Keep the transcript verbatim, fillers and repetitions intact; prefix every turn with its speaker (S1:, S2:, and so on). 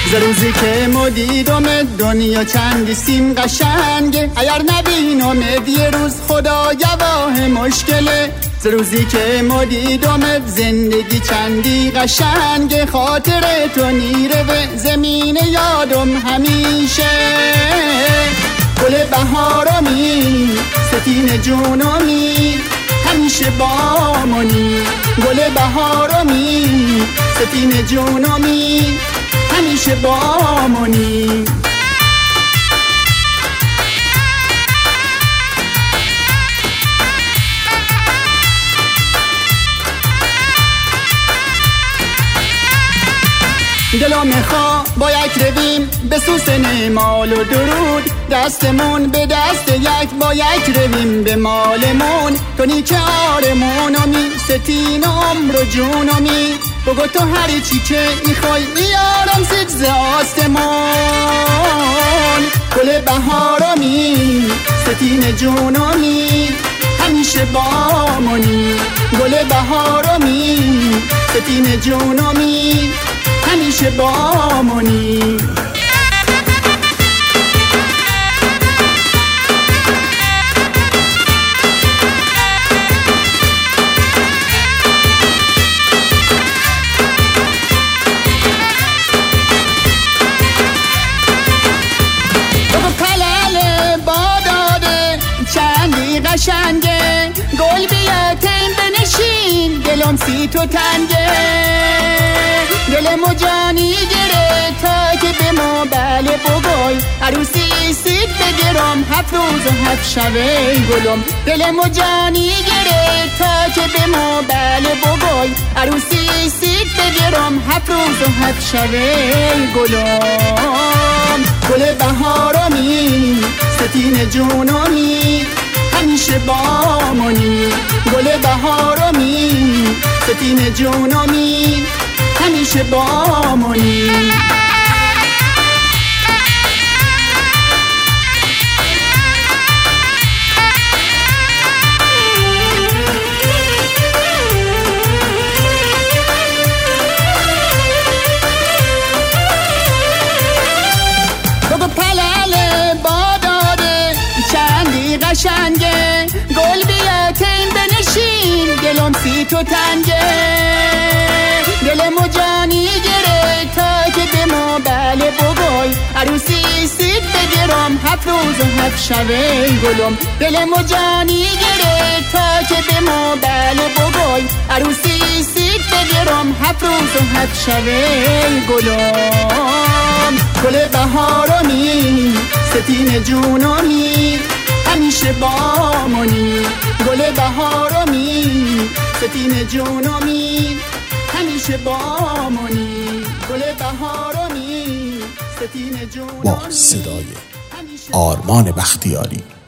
S1: ز روزی که مدیدم دنیا چندی سیم قشنگه، اگر نبینم یه روز خدا گواه مشکله. ز روزی که مدیدم زندگی چندی قشنگه، خاطر تو نیره به زمین یادم همیشه. گل بهارمی ستین جونمی همیشه بامونی، گل بهارمی ستین جونمی همیشه بامونی. دلو میخوا با یک رویم به سوسن مال و درود، دستمون به دست یک با یک رویم به مالمون. کنی که آرمونمی ستین عمر و جونمی، بگو تو هر چی که میخوای میارم سیج ز آسمون. گل بهارمی ستین جونمی همیشه بامونی، گل بهارمی ستین جونمی همیشه بامونی. قشنگه گل بیا تیم بنشین، دلم سی تو تنگه. دلم و جانی گره تا که به ما بله بگوی، عروسی سید بگیرم هفت روز و هفت شبه گلم. دلم و جانی گره تا که به ما بله بگوی، عروسی سید بگیرم هفت روز و هفت شبه گلم. گل بهارمی ستین جونمی همیشه بامونی، گل بهارمی ستین جونمی همیشه بامونی. بگو پلل باداده چندی قشنگه، گل بیا تیم بنشین، دلم سی تو تنگه. دلم و جانی گره تا که به ما بله بگوی، عروسی سید بگیرم هفت روز و هفت شبه گلم. دلم و جانی گره تا که به ما بله بگوی، عروسی سید بگیرم هفت روز و هفت شبه گلم. گل بهارمی ستین جونمی همیشه بامونی، گل بهارمی ستین جونمی همیشه بامونی، گل بهارمی ستین جونمی.
S2: با صدای آرمان بختیاری.